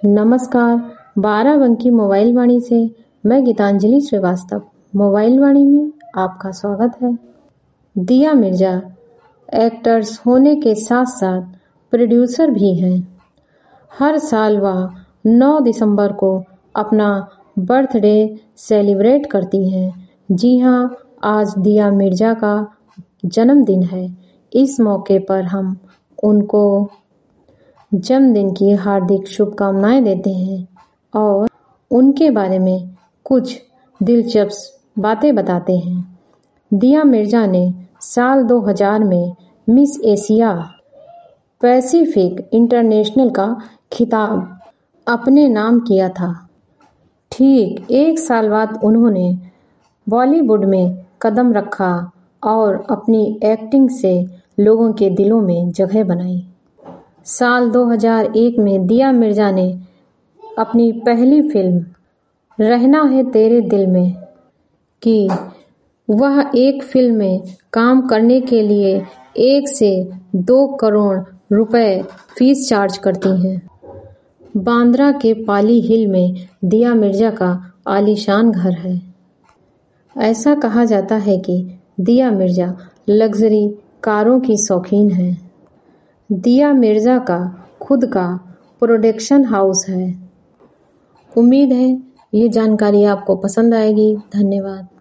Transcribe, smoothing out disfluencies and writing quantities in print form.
नमस्कार, बाराबंकी मोबाइल वाणी से मैं गीतांजलि श्रीवास्तव। मोबाइल वाणी में आपका स्वागत है। दिया मिर्जा एक्टर्स होने के साथ साथ प्रोड्यूसर भी हैं। हर साल वह 9 दिसंबर को अपना बर्थडे सेलिब्रेट करती हैं। जी हाँ, आज दिया मिर्जा का जन्मदिन है। इस मौके पर हम उनको जन्मदिन की हार्दिक शुभकामनाएं देते हैं और उनके बारे में कुछ दिलचस्प बातें बताते हैं। दिया मिर्जा ने साल 2000 में मिस एशिया पैसिफिक इंटरनेशनल का खिताब अपने नाम किया था। ठीक 1 साल बाद उन्होंने बॉलीवुड में कदम रखा और अपनी एक्टिंग से लोगों के दिलों में जगह बनाई। साल 2001 में दिया मिर्जा ने अपनी पहली फिल्म रहना है तेरे दिल में की। वह एक फिल्म में काम करने के लिए 1 से 2 करोड़ रुपए फीस चार्ज करती हैं। बांद्रा के पाली हिल में दिया मिर्जा का आलीशान घर है। ऐसा कहा जाता है कि दिया मिर्जा लग्जरी कारों की शौकीन है। दिया मिर्जा का खुद का प्रोडक्शन हाउस है। उम्मीद है ये जानकारी आपको पसंद आएगी। धन्यवाद।